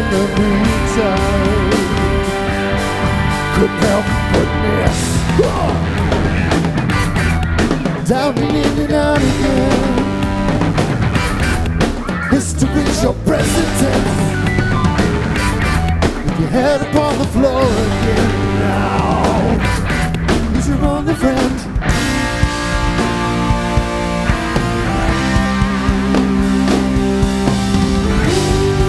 the meantime, couldn't help but miss. Down and in and out again. History's your present tense. With your head upon the floor again now. Who's your only friend?